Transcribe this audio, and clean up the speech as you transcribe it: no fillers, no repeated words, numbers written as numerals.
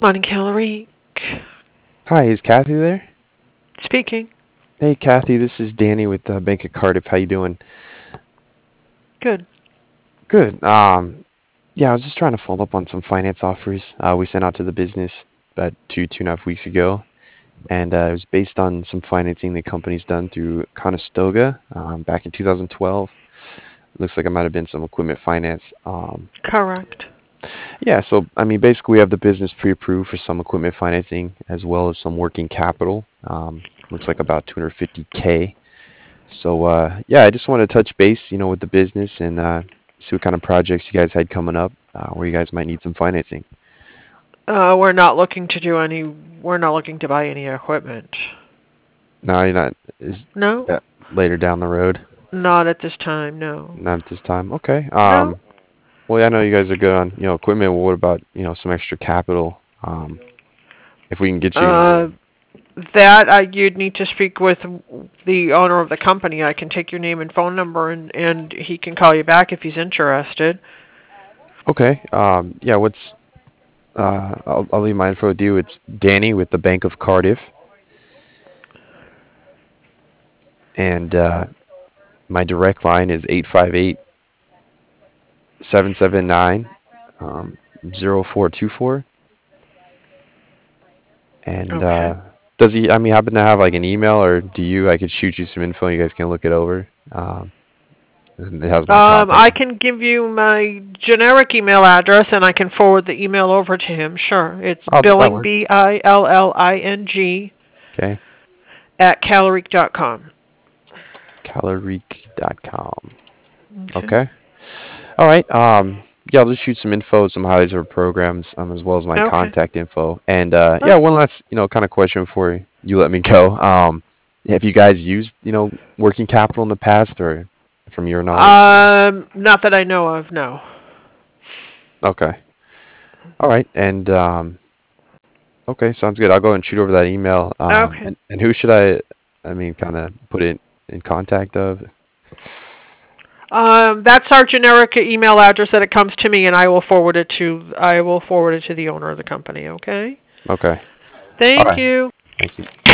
morning, Hillary. Hi, is Kathy there? Speaking. Hey, Kathy, this is Danny with Bank of Cardiff. How you doing? Good. Good. Yeah, I was just trying to follow up on some finance offers we sent out to the business about 2.5 weeks ago, and it was based on some financing the company's done through Conestoga back in 2012. Looks like it might have been some equipment finance. Correct. Yeah, so I mean, basically, we have the business pre-approved for some equipment financing as well as some working capital. Looks like about 250K. So yeah, I just wanted to touch base, with the business and see what kind of projects you guys had coming up, where you guys might need some financing. We're not looking to do any. We're not looking to buy any equipment. No, you're not. Is No, that later down the road? not at this time. No. Not at this time. Okay. No. Well, yeah, I know you guys are good on, equipment. Well, what about, some extra capital? If we can get you, Uh, you'd need to speak with the owner of the company. I can take your name and phone number, and he can call you back if he's interested. okay. Yeah. I'll leave my info with you. It's Danny with the Bank of Cardiff, and my direct line is 858-779 um, 0424. And Okay. does he, I mean, happen to have like an email, or do you? I could shoot you some info. And you guys can look it over. And it has my contact. I can give you my generic email address, and I can forward the email over to him. Sure. It's Oh, that billing, works. billing, Okay. at caloric.com. Calorique.com. Okay. Okay. All right. Yeah, I'll just shoot some info, some highlights of our programs, as well as my Okay. contact info. And All yeah, right. one last, kind of question before you let me go. Have you guys used, working capital in the past, or from your knowledge? Not that I know of, no. Okay. All right. And okay, sounds good. I'll go and shoot over that email. Okay. And who should I mean, kind of put it in contact of? That's our generic email address that it comes to me, and I will forward it to the owner of the company. Okay. Okay. All Thank right. you. Thank you.